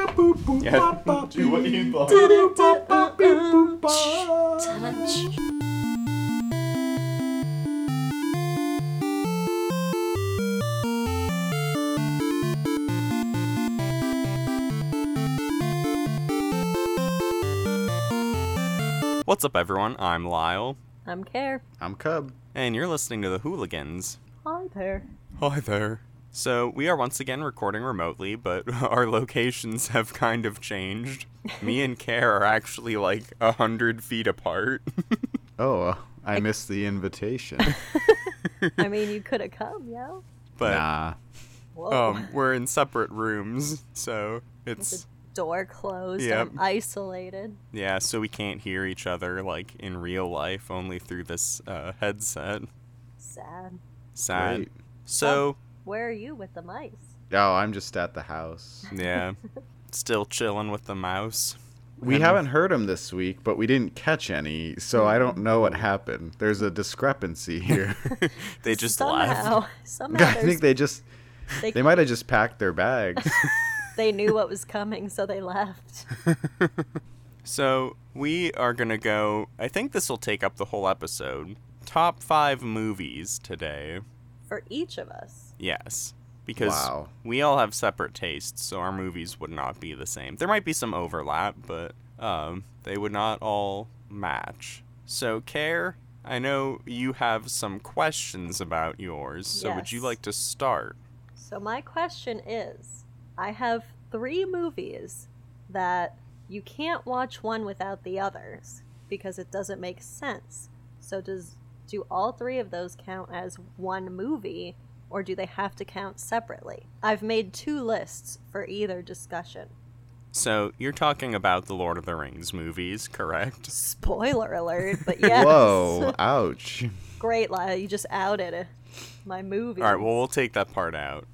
Yeah, do what you thought. What's up, everyone? I'm Lyle. I'm Care. I'm Cub. And you're listening to The Hooligans. Hi there. Hi there. So, we are once again recording remotely, but our locations have kind of changed. Me and Care are actually like 100 feet apart. I missed the invitation. I mean, you could have come, yeah? But Nah. Whoa. we're in separate rooms, so it's... Door closed. Yep. I'm isolated. Yeah, so we can't hear each other like in real life, only through this headset. Sad. Sad. Great. So, Where are you with the mice? Oh, I'm just at the house. yeah, still chilling with the mouse. We haven't heard him this week, but we didn't catch any, so I don't know what happened. There's a discrepancy here. They just left. Somehow I think they might have just packed their bags. they knew what was coming, so they left. So, we are gonna go, I think this will take up the whole episode. Top 5 movies today. For each of us. Yes. Because Wow. we all have separate tastes, so our movies would not be the same. There might be some overlap, but they would not all match. So, Care, I know you have some questions about yours, so would you Yes. like to start? So my question is, I have 3 movies that you can't watch one without the others because it doesn't make sense. So do all 3 of those count as one movie, or do they have to count separately? I've made 2 lists for either discussion. So, you're talking about the Lord of the Rings movies, correct? Spoiler alert, but yes. Whoa, ouch. Great, Lyle, you just outed my movie. Alright, well, we'll take that part out.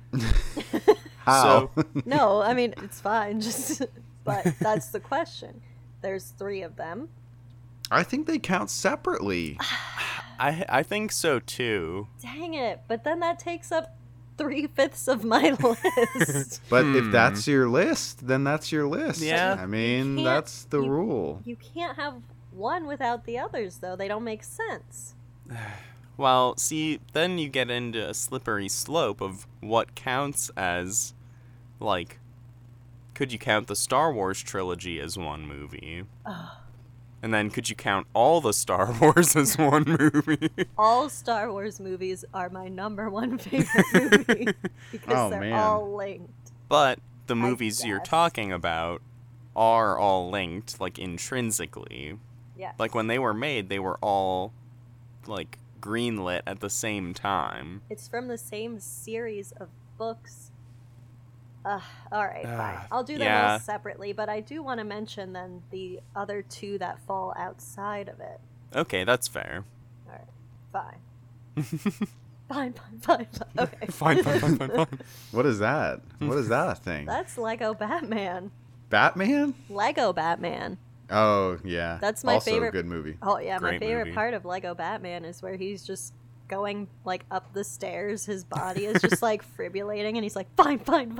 How? No, I mean, it's fine, but that's the question. There's 3 of them. I think they count separately. I think so, too. Dang it, but then that takes up 3/5 of my list. But if that's your list, then that's your list. Yeah. I mean, can't- that's the rule. You can't have one without the others, though. They don't make sense. Well, see, then you get into a slippery slope of what counts as, like, could you count the Star Wars trilogy as one movie? And then could you count all the Star Wars as one movie? All Star Wars movies are my number 1 favorite movie because Oh, they're man. all linked. But the movies you're guess. talking about are all linked, like, intrinsically. Yes. Like, when they were made, they were all, like, greenlit at the same time. It's from the same series of books. Alright, fine. I'll do them yeah. all separately, but I do want to mention then the other 2 that fall outside of it. Okay, that's fair. Alright, fine. Fine. Okay. Fine. What is that? What is that a thing? That's Lego Batman. Batman? Lego Batman. Oh, yeah. That's my also favorite- a good movie. Oh yeah, my Great favorite movie. part of Lego Batman is where he's just going like up the stairs. His body is just like fibrillating, and he's like, fine.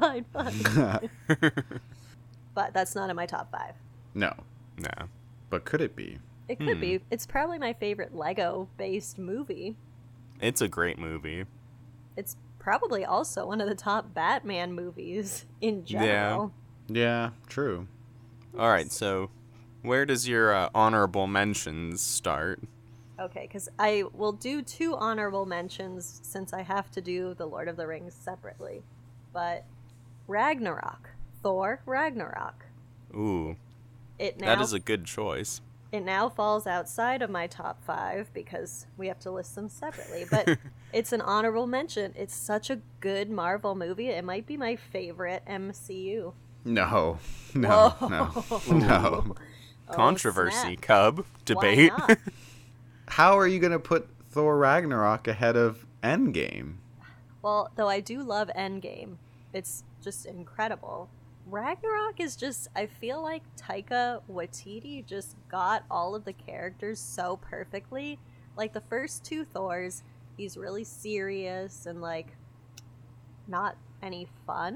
But that's not in my top 5. No. No. But could it be? It could be. It's probably my favorite Lego-based movie. It's a great movie. It's probably also one of the top Batman movies in general. Yeah, true. Alright, so where does your honorable mentions start? Okay, because I will do 2 honorable mentions since I have to do the Lord of the Rings separately. But Ragnarok. Thor Ragnarok. Ooh, It now, that is a good choice. it now falls outside of my top 5 because we have to list them separately. But it's an honorable mention. It's such a good Marvel movie. It might be my favorite MCU. No. Whoa. No. Controversy, snap. Cub, debate. Why not? How are you going to put Thor Ragnarok ahead of Endgame? Well, though I do love Endgame. It's just incredible. Ragnarok is just, I feel like Taika Waititi just got all of the characters so perfectly. Like the first 2 Thors, he's really serious and like not any fun.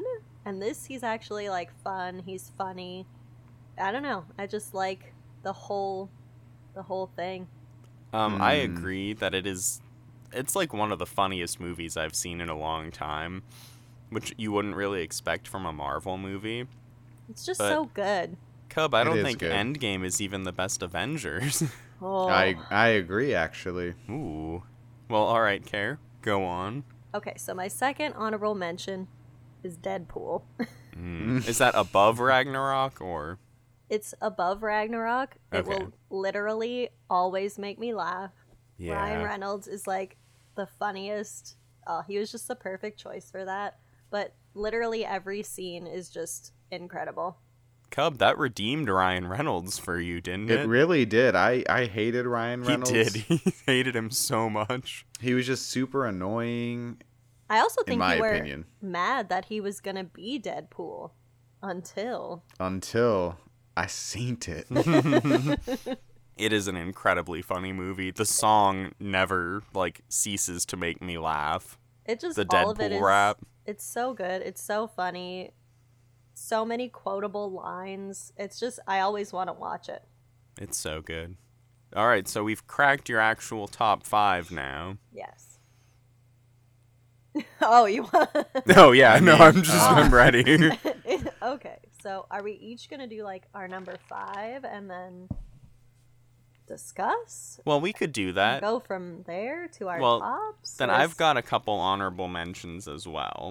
And this, he's actually like fun. He's funny. I don't know. I just like the whole thing. I agree that it's like one of the funniest movies I've seen in a long time, which you wouldn't really expect from a Marvel movie. It's just But- so good. Cub, I It don't is think good. Endgame is even the best Avengers. Oh. I agree, actually. Ooh. Well, alright, Care. Go on. Okay, so my second honorable mention is Deadpool. Is that above Ragnarok or? It's above Ragnarok. It Okay. will literally always make me laugh. Yeah. Ryan Reynolds is like the funniest. Oh, he was just the perfect choice for that. But literally every scene is just incredible. Cub, that redeemed Ryan Reynolds for you, didn't it? It really did. I hated Ryan He Reynolds. did. He hated him so much. He was just super annoying, I also in think my you were opinion. mad that he was gonna be Deadpool until Until I seen it. It is an incredibly funny movie. The song never like ceases to make me laugh. it just The all of it Deadpool is. rap. It's so good. It's so funny. So many quotable lines. It's just I always want to watch it. It's so good. All right, so we've cracked your actual top 5 now. Yes. Oh, you want? Oh yeah, no, I'm just Ah. I'm ready. Okay, so are we each gonna do like our number 5 and then discuss? Well, we could do that. Go from there to our Well, tops. Then or I've s- got a couple honorable mentions as well.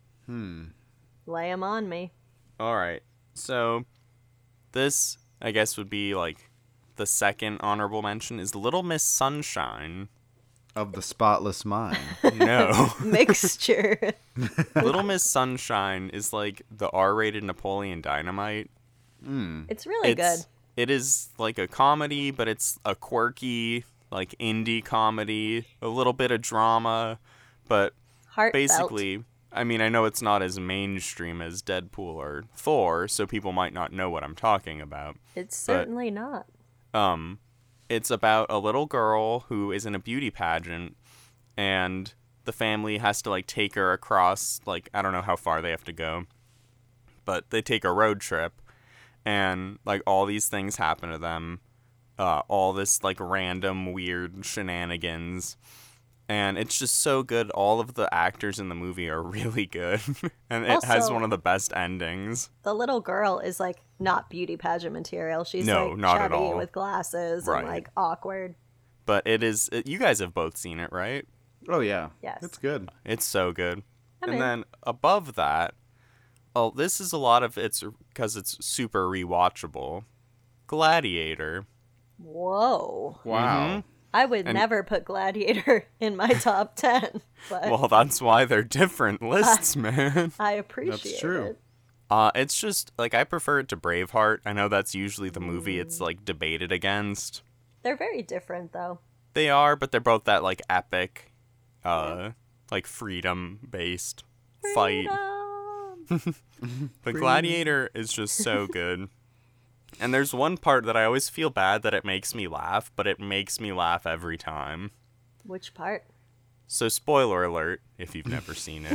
lay 'em on me. All right. So this, I guess, would be like the second honorable mention is Little Miss Sunshine. Of the spotless mind. No. Mixture. Little Miss Sunshine is like the R-rated Napoleon Dynamite. It's really good. It is like a comedy, but it's a quirky, like indie comedy, a little bit of drama, but Heartfelt. basically, I mean, I know it's not as mainstream as Deadpool or Thor, so people might not know what I'm talking about. It's certainly not. It's about a little girl who is in a beauty pageant, and the family has to like take her across, like, I don't know how far they have to go, but they take a road trip, and like all these things happen to them, all this like random weird shenanigans, and it's just so good. All of the actors in the movie are really good, and it has Also- one of the best endings. The little girl is like not beauty pageant material. She's No, like not at chubby all. with glasses Right. and like awkward. But you guys have both seen it, right? Oh, yeah. Yes. It's good. It's so good. I'm And in. then above that, oh, this is a lot of it's because it's super rewatchable. Gladiator. Whoa. Wow. I would And- never put Gladiator in my top 10, but Well, that's why they're different lists, man. I appreciate true. it. It's just like I prefer it to Braveheart. I know that's usually the movie it's like debated against. They're very different though. They are, but they're both that like epic, like freedom based fight. Freedom. The Gladiator is just so good. And there's one part that I always feel bad that it makes me laugh, but it makes me laugh every time. Which part? So, spoiler alert, if you've never seen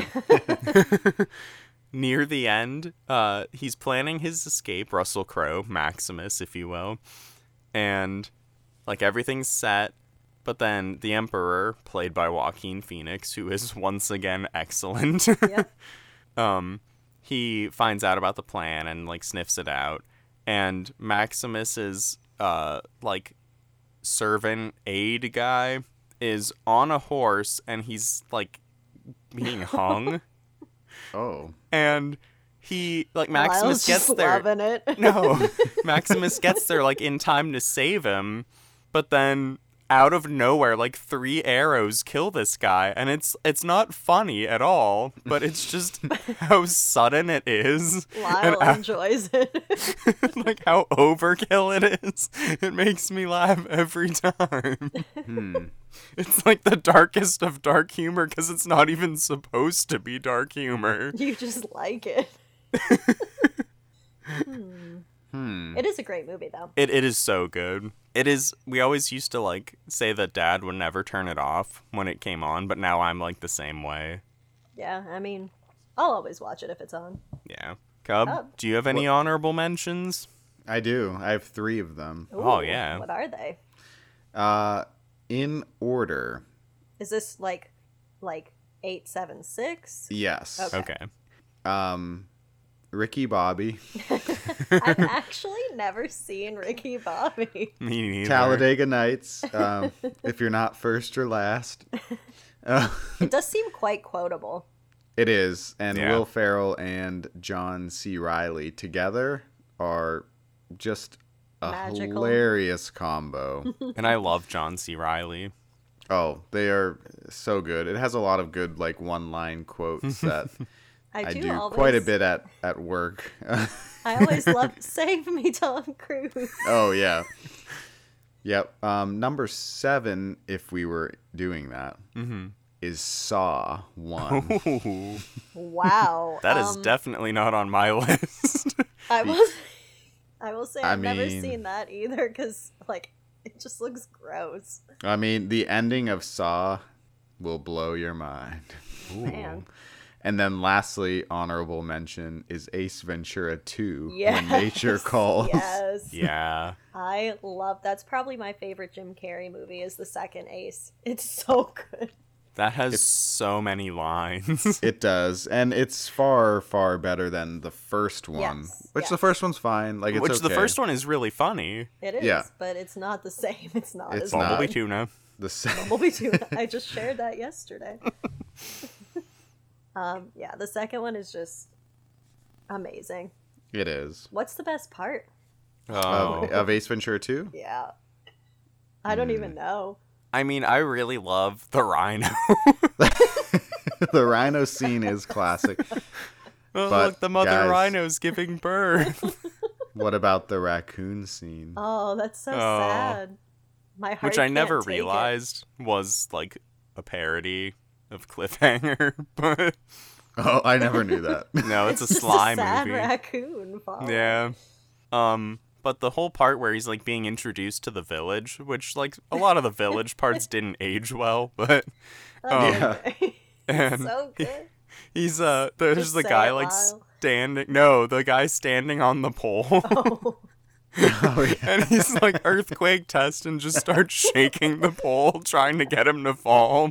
it. Near the end, he's planning his escape, Russell Crowe, Maximus, if you will. And, like, everything's set. But then the Emperor, played by Joaquin Phoenix, who is once again excellent, Yep. he finds out about the plan and, like, sniffs it out. And Maximus's, like, servant aide guy is on a horse and he's, like, being hung. Oh. And he, like, Maximus Lyle's gets just there. loving it. No, Maximus gets there, like, in time to save him. But then, out of nowhere, like, 3 arrows kill this guy. And it's not funny at all, but it's just how sudden it is. Lyle And enjoys it. like how overkill it is. It makes me laugh every time. It's like the darkest of dark humor because it's not even supposed to be dark humor. You just like it. It is a great movie though. It is so good. It is. We always used to like say that Dad would never turn it off when it came on, but now I'm like the same way. Yeah, I mean, I'll always watch it if it's on. Yeah. Cub, Cub. do you have any honorable mentions? I do. I have 3 of them. Oh, Ooh, yeah. What are they? In order. Is this like 876? Yes. Okay. Okay. Ricky Bobby, I've actually never seen Ricky Bobby. Me neither. Talladega Nights. If you're not first or last. It does seem quite quotable. It is, and Yeah. Will Ferrell and John C. Reilly together are just a Magical. hilarious combo. And I love John C. Reilly. Oh, they are so good. It has a lot of good like one-line quotes that I do always, quite a bit at work. I always love "Save Me, Tom Cruise." Oh yeah. Yep. Number 7, if we were doing that, is Saw 1. Ooh, Wow, that is definitely not on my list. I will say I've never mean- seen that either because it just looks gross. I mean, the ending of Saw will blow your mind. Man, And then lastly, honorable mention is Ace Ventura 2, yes, When Nature Calls. Yes, Yeah. I love. That's probably my favorite Jim Carrey movie. Is the second Ace. It's so good. That has so many lines. It does, and it's far, far better than the first one. Yes, Which yes. the first one's fine. Like, it's Which okay. the first one is really funny. It is, Yeah. but it's not the same. It's not It's as not. Bumblebee good. Tuna. The se- Bumblebee tuna. I just shared that yesterday. Yeah, the second one is just amazing. It is. What's the best part? Oh. Of Ace Ventura 2? Yeah. I don't even know. I mean, I really love the rhino. The rhino scene is classic. Oh, But, look, the mother guys- rhino's giving birth. What about the raccoon scene? Oh, that's so Oh. sad. My heart Which I never can't take it. realized was like a parody of Cliffhanger, but Oh, I never knew that. no, it's a just Sly a sad movie. raccoon falling. Yeah. But the whole part where he's like being introduced to the village, which like a lot of the village parts didn't age well, but Yeah. and So good. he's there's Just the say guy it, like Lyle. the guy standing on the pole. Oh. Oh, yeah. And he's like earthquake test and just starts shaking the pole trying to get him to fall.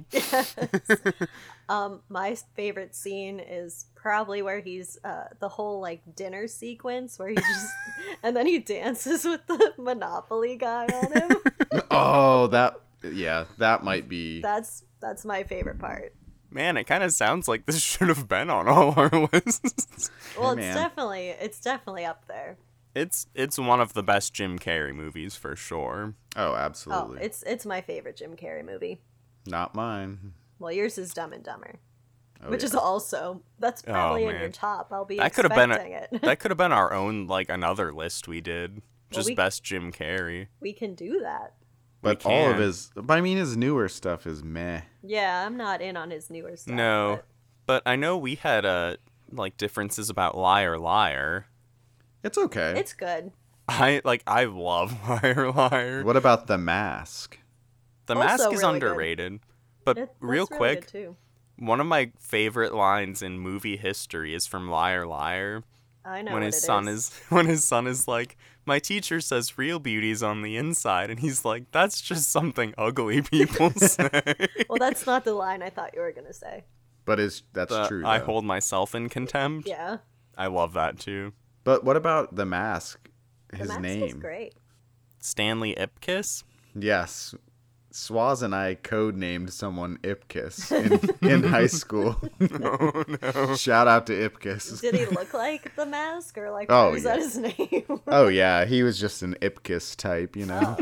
My favorite scene is probably where he's the whole dinner sequence where he just and then he dances with the Monopoly guy on him. Oh, that might be. That's my favorite part. Man, it kind of sounds like this should have been on all our lists. Well, man. it's definitely up there. It's one of the best Jim Carrey movies for sure. Oh, Oh, absolutely. it's my favorite Jim Carrey movie. Not mine. Well, yours is Dumb and Dumber, Oh, which yeah. is also that's probably in your man. top. I'll be That could have been expecting it. that could have been our own like another list we did. Just we- best Jim Carrey. We can do that. But we all of can. his newer stuff is meh. Yeah, I'm not in on his newer stuff. No, but I know we had like differences about Liar Liar. It's okay. but it's good. I love Liar Liar. What about The Mask? The Also Mask is really good. underrated. But That's real really quick, good, too. one of my favorite lines in movie history is from Liar Liar. I know when what his it son is. when his son is like, my teacher says real beauty's on the inside, and he's like, that's just something ugly people say. Well, that's not the line I thought you were gonna say. But that's The, true. I though. hold myself in contempt. Yeah, I love that too. But what about The Mask? the His mask name. is great. Stanley Ipkiss. Yes. Swaz and I codenamed someone Ipkiss in high school. Oh no. Shout out to Ipkiss. Did he look like the mask, or like Oh, was yeah. that his name? Oh yeah, he was just an Ipkiss type, you know.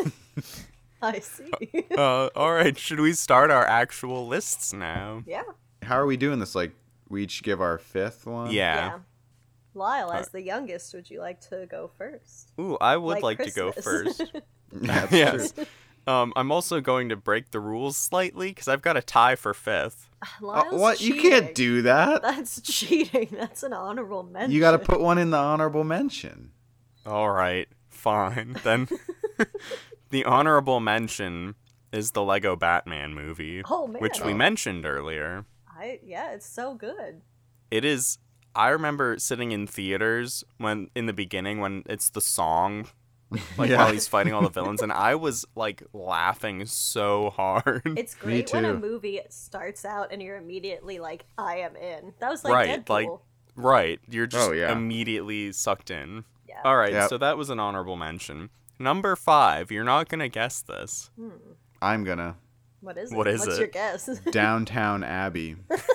I see. All right, should we start our actual lists now? Yeah, How are we doing this? Like, we each give our fifth one? Yeah. Lyle, as the youngest, would you like to go first? Ooh, I would like to go Christmas. first. That's Yes. true. I'm also going to break the rules slightly because I've got a tie for fifth. Lyle's What? You cheating. can't do that. That's cheating. That's an honorable mention. You got to put one in the honorable mention. All right, fine. Then the honorable mention is the Lego Batman movie, Oh man, which we mentioned earlier. yeah, it's so good. It is. I remember sitting in theaters when in the beginning when it's the song, like Yeah. while he's fighting all the villains, and I was like laughing so hard. It's great when a too. movie starts out and you're immediately like, I am in. That was like Right, Deadpool. like- Right, you're just Oh, yeah. immediately sucked in. Yeah. All right, Yep. so that was an honorable mention. Number 5, you're not gonna guess this. I'm gonna What is it? What is What's it? your guess? Downtown Abbey.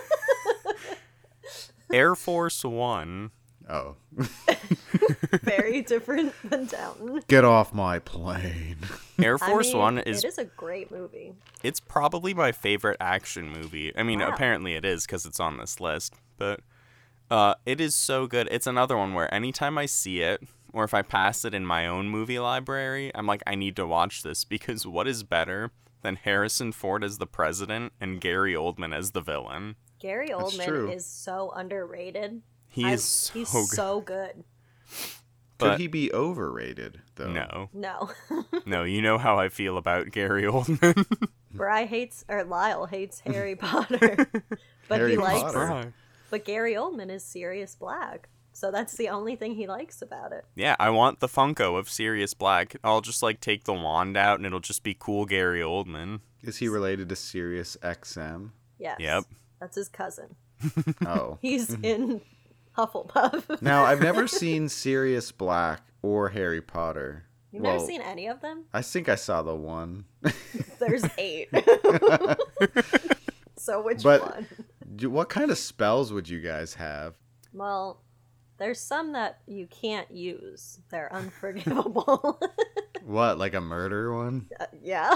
Air Force One. Oh, Very different than Downton. get off my plane. Air Force I mean, One it is is a great movie. it's probably my favorite action movie. I mean, Wow. apparently it is because it's on this list, but it is so good. It's another one where anytime I see it, or if I pass it in my own movie library, I'm like, I need to watch this because what is better than Harrison Ford as the president and Gary Oldman as the villain? Gary That's Oldman true. is so underrated. He is He's so good. so good. But- Could he be overrated though? No, No. no, you know how I feel about Gary Oldman. Lyle hates Harry Potter. But Harry he likes Potter. But Gary Oldman is Sirius Black. So that's the only thing he likes about it. Yeah, I want the Funko of Sirius Black. I'll just like take the wand out and it'll just be cool Gary Oldman. Is he related to Sirius XM? Yes. Yep. That's his cousin. Oh. He's in Hufflepuff. Now, I've never seen Sirius Black or Harry Potter. You've Well, never seen any of them? I think I saw the one. There's 8. So which But- one? What kind of spells would you guys have? Well, there's some that you can't use. They're unforgivable. What, like a murder one? Yeah.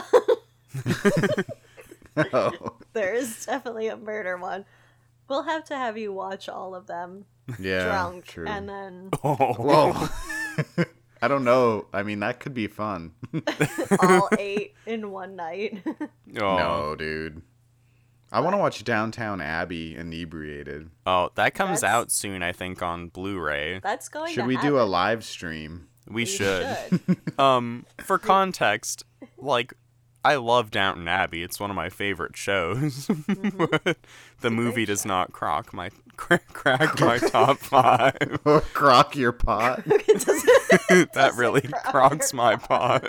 Oh, There is definitely a murder one. We'll have to have you watch all of them yeah, drunk true. and then Oh, Whoa. I don't know. I mean, that could be fun. all 8 in one night. No, dude. I want to watch Downtown Abbey inebriated. Oh, that comes That's- out soon, I think, on Blu-ray. That's going Should to we happen. do a live stream? We You should. should. For context, like, I love Downton Abbey. It's one of my favorite shows. But the movie great does show. not crack my top 5. Crock your pot. That really crocs my pot.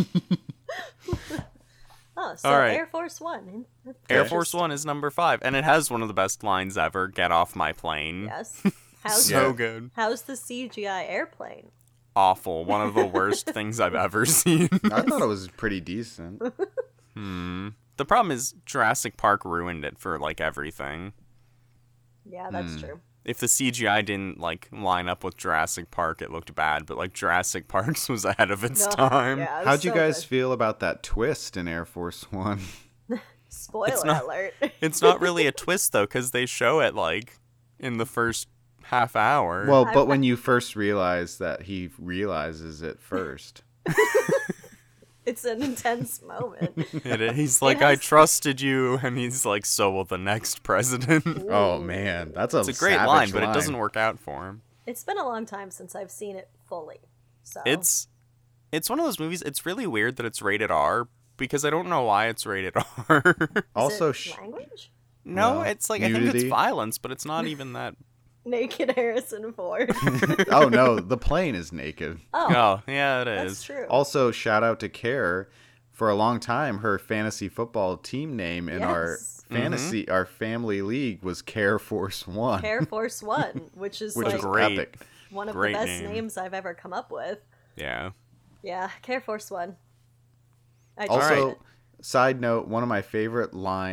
Oh, so All right. Air Force One. Air Force One is number 5, and it has one of the best lines ever. Get off my plane. Yes. How's So Yeah. good. how's the CGI airplane? Awful. One of the worst things I've ever seen. I thought it was pretty decent. The problem is Jurassic Park ruined it for like everything. Yeah, that's true. If the CGI didn't like line up with Jurassic Park, it looked bad. But like Jurassic Parks was ahead of its No, time. Yeah, it was How'd you so guys good. feel about that twist in Air Force One? Spoiler not- alert. It's not really a twist though, because they show it like in the first half hour. Well, but when you first realize that he realizes it first. It's an intense moment. He's like, I has- trusted you, and he's like, so will the next president. Oh man, that's It's a great savage line, but it doesn't work out for him. It's been a long time since I've seen it fully. So It's one of those movies. It's really weird that it's rated R because I don't know why it's rated R. Is Also, it language? No, Well, it's like I think nudity. it's violence, but it's not even that. Naked Harrison Ford. oh no, the plane is naked. Oh, Oh, yeah, it that's is. true. Also, shout out to Care. For a long time, her fantasy football team name in our Yes. fantasy, our family league was Care Force One, Air Force One, which is which like is great. epic. one of great the best name. names I've ever come up with. Yeah. Yeah, Air Force One. I Also, tried. side note, one of my favorite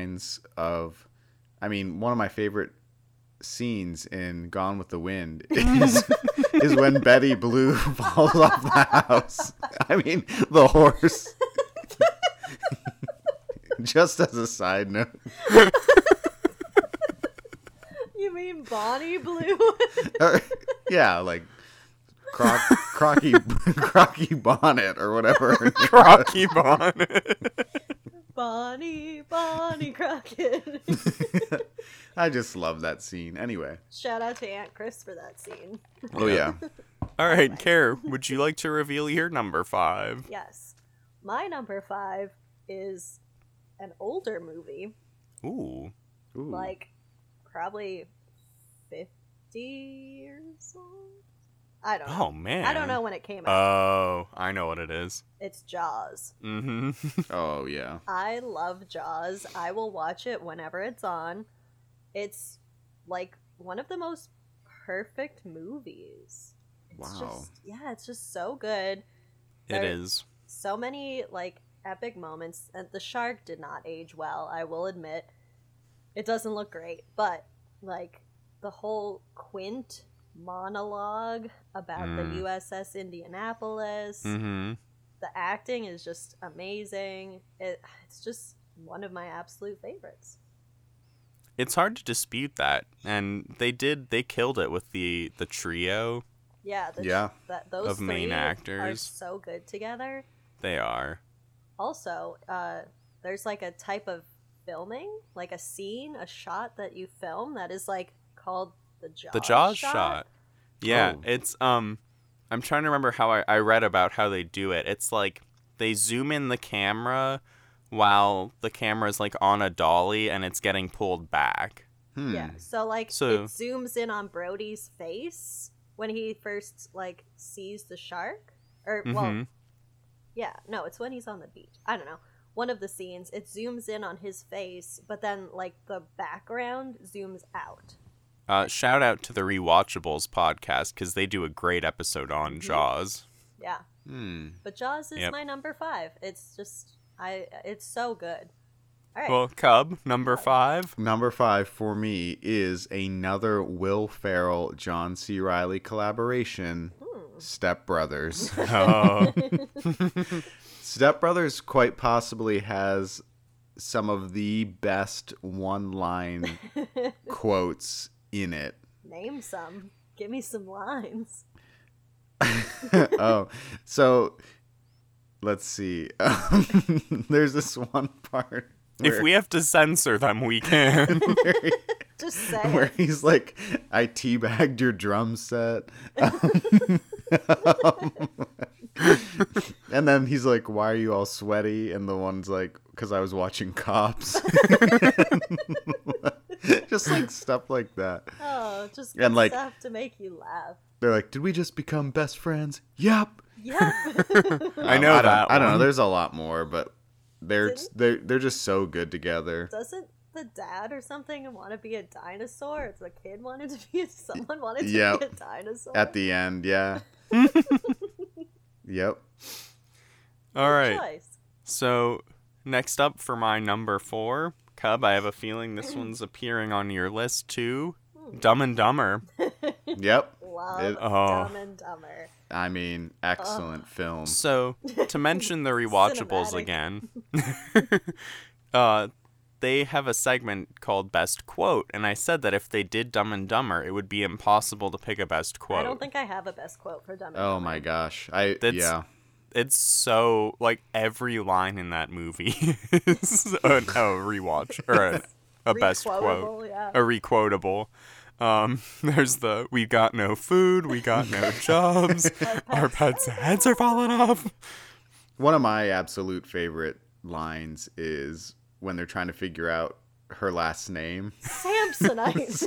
one of my favorite scenes in Gone with the Wind is when Betty Blue falls off the house. I mean, the horse. Just as a side note. You mean Bonnie Blue? Yeah, like Crocky Bonnet or whatever. her name was. Rocky Bonnet. Bonnie Crockett. I just love that scene. Anyway. Shout out to Aunt Chris for that scene. Oh yeah. All right, Care, would you like to reveal your number 5? Yes. My number 5 is an older movie, Ooh. Ooh. like probably years old. I don't know. Oh man. I don't know when it came out. Oh, I know what it is. It's Jaws. Mm-hmm. Oh yeah. I love Jaws. I will watch it whenever it's on. It's like one of the most perfect movies. It's Wow. it's just so good. It There- is. So many like epic moments. And the shark did not age well, I will admit. It doesn't look great, but like the whole Quint monologue about the USS Indianapolis, Mm-hmm. the acting is just amazing. It's just one of my absolute favorites. It's hard to dispute that, and they killed it with the trio. Yeah, those Of main three actors. are so good together. They are. Also, there's like a type of filming, like a scene, a shot that you film that is like called the Jaws shot. Yeah, Oh. it's I'm trying to remember how I read about how they do it. It's like they zoom in the camera while the camera's like on a dolly and it's getting pulled back. Yeah, so like So- it zooms in on Brody's face when he first like sees the shark, or well, Mhm. yeah, no, it's when he's on the beach. I don't know. One of the scenes, it zooms in on his face, but then like the background zooms out. Shout out to the Rewatchables podcast because they do a great episode on Jaws. Yeah, Hmm. but Jaws is Yep. my number 5. It's just it's so good. All right, Well, Cub, number 5. Number 5 for me is another Will Ferrell, John C. Reilly collaboration, Step Brothers. Oh. Step Brothers quite possibly has some of the best one-line quotes in it. name some. Give me some lines. Oh, so let's see. There's this one part If we have to censor them, we can. Just say where it. he's like, I teabagged your drum set. And then he's like, why are you all sweaty? And the one's like, because I was watching Cops. Just like stuff like that. Oh, just And, like- stuff to make you laugh. They're like, did we just become best friends? Yep. Yep. I know that I don't know. one. There's a lot more, but they're just so good together. Doesn't the dad or something want to be a dinosaur? It's a kid wanted to be someone wanted to Yep. be a dinosaur. At the end, yeah. Yep. All right. Choice. So, next up for my number 4, Cub, I have a feeling this one's appearing on your list too. Dumb and Dumber. Yep. Love Oh. Dumb and Dumber. I mean, excellent film. So, to mention the rewatchables Cinematic. again, they have a segment called Best Quote, and I said that if they did Dumb and Dumber, it would be impossible to pick a best quote. I don't think I have a best quote for Dumb and Oh Dumber. my gosh. That's- It's so, like, every line in that movie is a rewatch, or a best quote. Re-quotable, yeah. A requotable. There's the, we got no food, we got no jobs, our pets' heads are falling off. One of my absolute favorite lines is when they're trying to figure out her last name. Samsonite.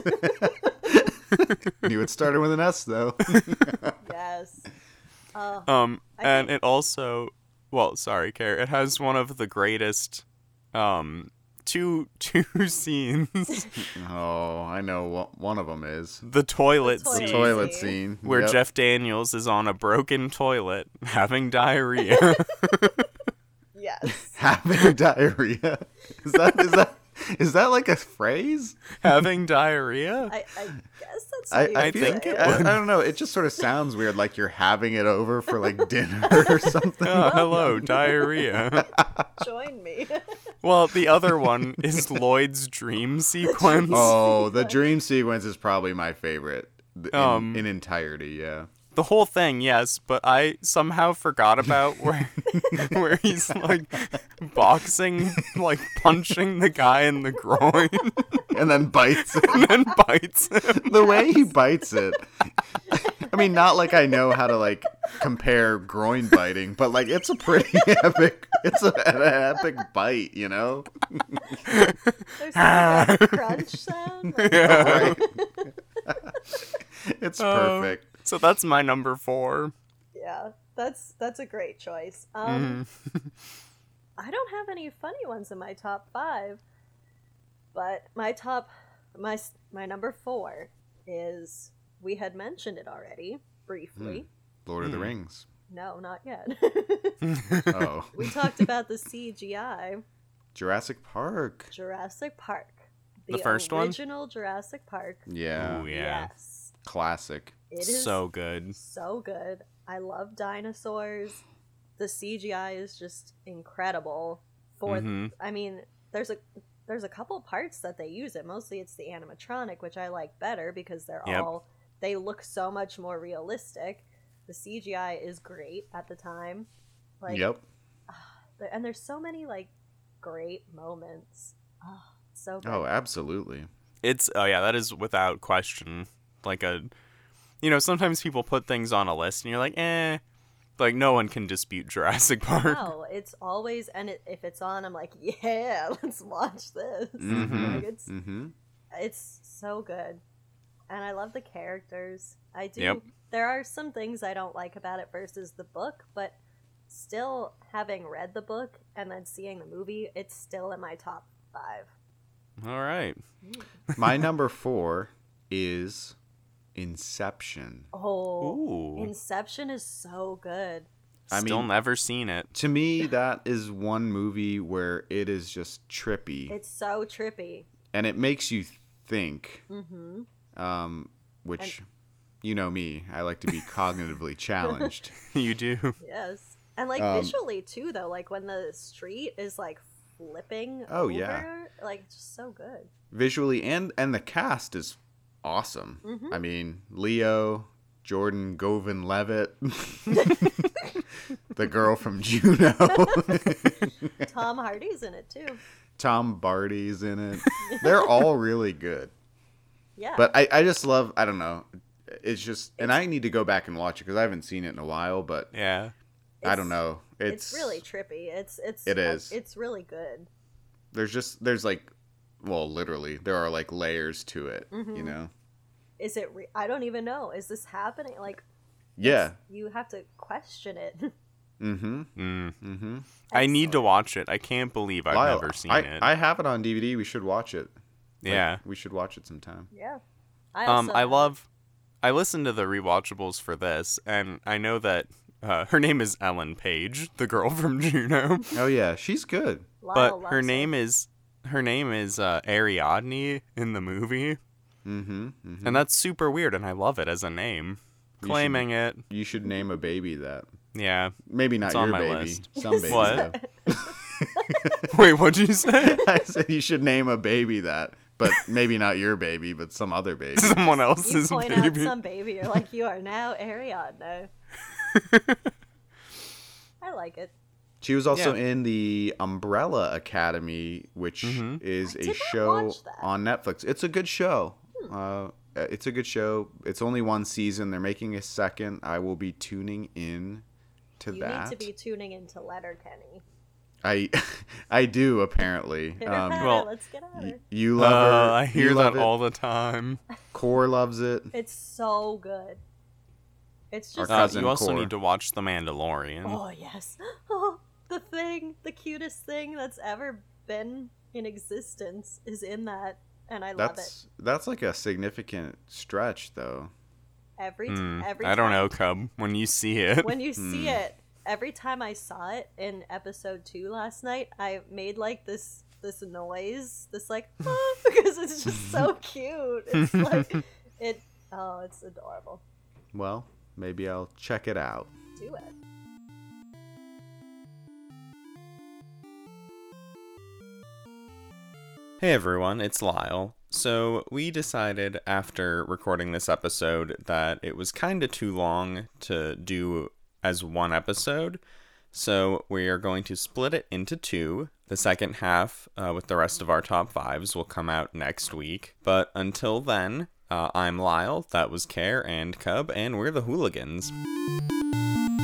Knew it started with an S though. Yes. And think- it also, well, sorry, Care, it has one of the greatest, two scenes. Oh, I know what one of them is. The toilet The scene. Toilet scene. Where Yep. Jeff Daniels is on a broken toilet having diarrhea. Yes. having diarrhea. Is that like a phrase? Having diarrhea? I guess that's I weird. feel- think it I would. don't know. It just sort of sounds weird, like you're having it over for like dinner or something. Oh, hello, diarrhea. Join me. Well, the other one is Lloyd's dream sequence. Oh, the dream sequence is probably my favorite in entirety. Yeah. The whole thing, yes, but I somehow forgot about where where he's like boxing, like punching the guy in the groin And then bites it. and then bites him. The way he bites it. I mean, not like I know how to like compare groin biting, but like it's a pretty epic. It's an epic bite, you know. There's like a crunch sound. Like, Right. It's perfect. So that's my number 4. Yeah, that's a great choice. Mhm. I don't have any funny ones in my top 5, but my number 4 is, we had mentioned it already briefly. Lord of the Rings. No, not yet. Oh. We talked about the CGI. Jurassic Park. Jurassic Park. The first one? Original Jurassic Park. Yeah. Ooh, yeah. Yes. Classic. It is So good. so good. I love dinosaurs. The CGI is just incredible. Mhm. I mean, there's a couple parts that they use it. Mostly it's the animatronic, which I like better because Yep. they look so much more realistic. The CGI is great at the time. Like, Yep. and there's so many like great moments. Oh, so good. Oh, absolutely. That is without question. Like sometimes people put things on a list and you're like, like no one can dispute Jurassic Park. No, it's always, and if it's on, I'm like, yeah, let's watch this. Mhm. Like, Mm-hmm. it's so good, and I love the characters. I do. Yep. There are some things I don't like about it versus the book, but still, having read the book and then seeing the movie, it's still in my top 5. All right. My number 4 is Inception. Oh, Ooh. Inception is so good. I Still mean- never seen it. To me, that is one movie where it is just trippy, It's so trippy. and it makes you think. Mm-hmm. Which, you know me, I like to be cognitively challenged. You do. Yes, and like visually too, though. Like when the street is like flipping. Oh, over, yeah. like it's just so good. Visually, and the cast is awesome. Mhm. I mean, Leo, Jordan Govin-Levitt, the girl from Juno, Tom Hardy's in it too. Tom Barty's in it. They're all really good. Yeah, But I just love, I don't know, it's just, and I need to go back and watch it because I haven't seen it in a while, but Yeah. I don't know. It's really trippy. It is. It's really good. There's like, well, literally, there are like layers to it, Mm-hmm. you know? Is it? I don't even know. Is this happening? Like, Yeah. you have to question it. Mm-hmm. Mm. Mm-hmm. I need to Excellent. watch it. I can't believe I've Lyle, never seen I, it. I have it on DVD. We should watch it. Like, Yeah. we should watch it sometime. Yeah. Also I listened to the rewatchables for this, and I know that her name is Ellen Page, the girl from Juno, Oh yeah, she's good. Lyle but loves her it. name is Ariadne in the movie, Mm-hmm. Mm-hmm. and that's super weird, and I love it as a name. You Claiming it, You should name a baby that. yeah. Maybe not It's on your my baby. list. Some babies. What? though. Wait, what'd you say? I said you should name a baby that, but maybe not your baby, but some other baby. Someone You else's point out baby. some baby. You're like, you are now Ariadne. I like it. She was also Yeah. in the Umbrella Academy, which Mhm. is I a did not show watch that. on Netflix. It's a good show. It's a good show. It's only one season. They're making a second. I will be tuning in to You that. need to be tuning into Letterkenny. I do apparently. Hit her better, well, let's get at her. You love her. I hear you that love it. all the time. Core loves it. It's so good. It's Our just cousin You also Core. need to watch The Mandalorian. oh yes, oh, the cutest thing that's ever been in existence is in that, and I love it. That's like a significant stretch though. Every I don't know, Cub. When you see it, When you see it, every time I saw it in episode 2 last night, I made like this noise, this like because it's just so cute. It's like it's adorable. Well, maybe I'll check it out. Do it. Hey everyone, it's Lyle. So, we decided after recording this episode that it was kind of too long to do as one episode. So, we are going to split it into 2. The second half, with the rest of our top 5s, will come out next week. But until then, I'm Lyle, that was Care and Cub, and we're the Hooligans.